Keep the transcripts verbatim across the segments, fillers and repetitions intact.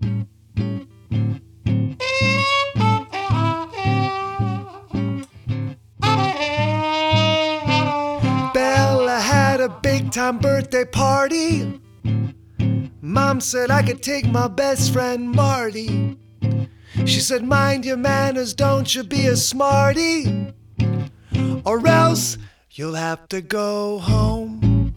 Bella had a big time birthday party. Mom said I could take my best friend Marty. She said, mind your manners, don't you be a smarty, or else you'll have to go home.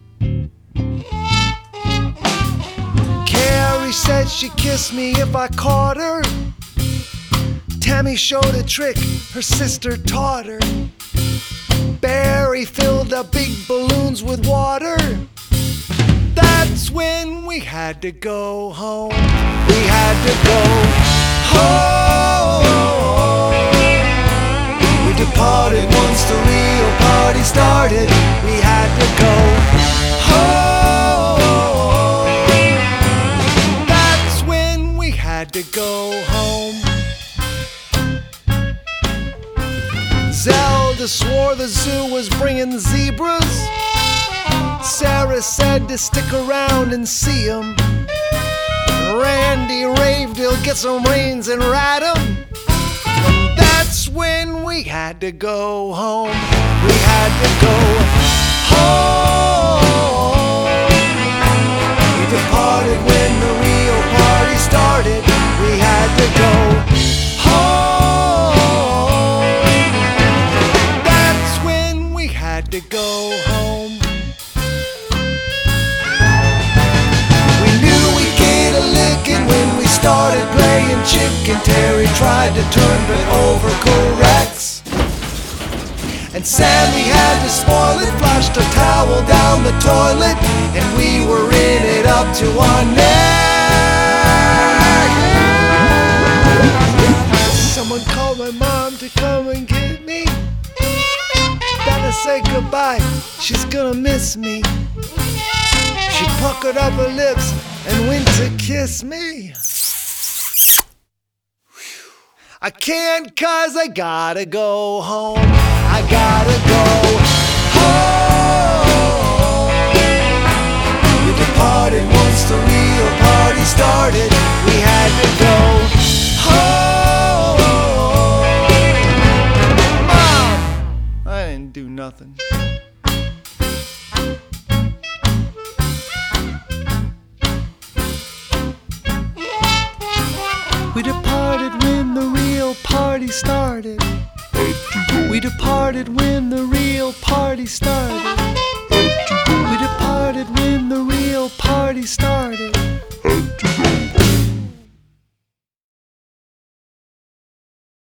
Carrie said she'd kiss me if I caught her. Tammy showed a trick her sister taught her. Barry filled up big balloons with water. That's when we had to go home. We had to go home. We departed once the real party started. We had to go home. That's when we had to go home. Zelda swore the zoo was bringing zebras. Sarah said to stick around and see 'em. Randy raved he'll get some reins and ride 'em. That's when we had to go home. We had to go home. We departed when the real party started. We had to go home. That's when we had to go home. When we started playing chicken, Terry tried to turn it over corrects, and Sammy had to spoil it, flushed a towel down the toilet, and we were in it up to our neck. Someone called my mom to come and get me. Better say goodbye, she's gonna miss me. She puckered up her lips and went to kiss me. I can't 'cause I gotta go home. I gotta go home. We departed once the real party started. We had to go home. Mom, I didn't do nothing. We departed when the real party started. We departed when the real party started. We departed when the real party started.